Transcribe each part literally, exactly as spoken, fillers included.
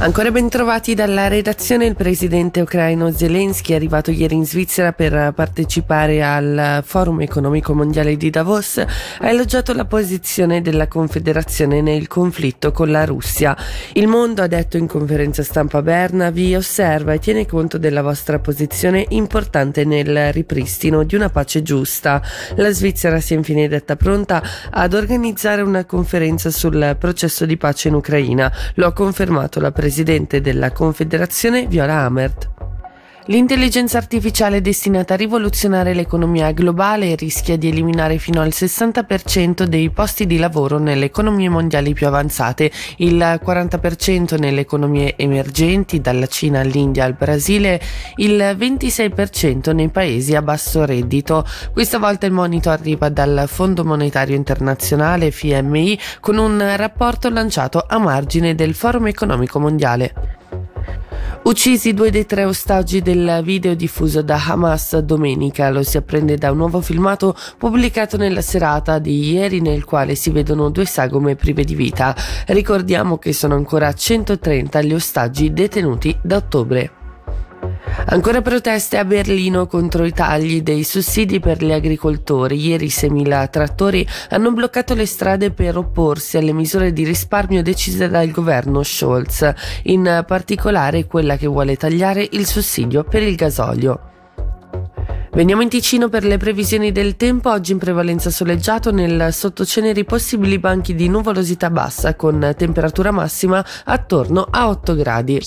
Ancora ben trovati dalla redazione. Il presidente ucraino Zelensky è arrivato ieri in Svizzera per partecipare al Forum economico mondiale di Davos. Ha elogiato la posizione della Confederazione nel conflitto con la Russia. Il mondo, ha detto in conferenza stampa a Berna, vi osserva e tiene conto della vostra posizione importante nel ripristino di una pace giusta. La Svizzera si è infine detta pronta ad organizzare una conferenza sul processo di pace in Ucraina. Lo ha confermato la presidente della Confederazione Viola Amherd. L'intelligenza artificiale è destinata a rivoluzionare l'economia globale e rischia di eliminare fino al sessanta per cento dei posti di lavoro nelle economie mondiali più avanzate, il quaranta per cento nelle economie emergenti, dalla Cina all'India al Brasile, il ventisei per cento nei paesi a basso reddito. Questa volta il monito arriva dal Fondo Monetario Internazionale F M I con un rapporto lanciato a margine del Forum Economico Mondiale. Uccisi due dei tre ostaggi del video diffuso da Hamas domenica. Lo si apprende da un nuovo filmato pubblicato nella serata di ieri, nel quale si vedono due sagome prive di vita. Ricordiamo che sono ancora centotrenta gli ostaggi detenuti da ottobre. Ancora proteste a Berlino contro i tagli dei sussidi per gli agricoltori. Ieri seimila trattori hanno bloccato le strade per opporsi alle misure di risparmio decise dal governo Scholz, in particolare quella che vuole tagliare il sussidio per il gasolio. Veniamo in Ticino per le previsioni del tempo. Oggi in prevalenza soleggiato, nel sottoceneri possibili banchi di nuvolosità bassa con temperatura massima attorno a otto gradi.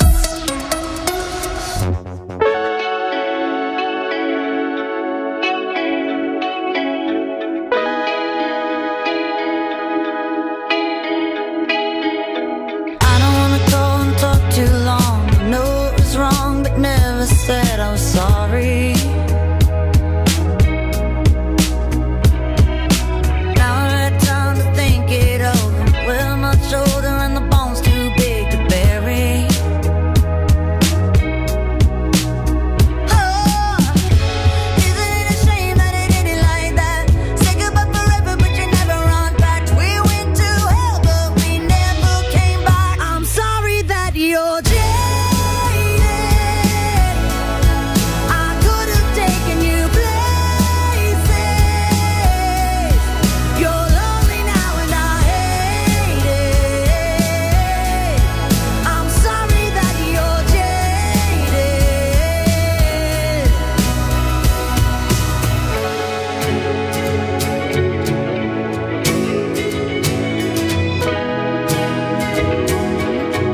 Said I'm sorry. Now I had time to think it over. Well, my shoulder and the bones too big to bury. Oh, isn't it a shame that it ended like that? Say goodbye forever, but you never run back. We went to hell, but we never came back. I'm sorry that you're dead.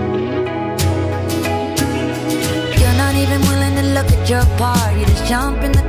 Your part, you just jump in the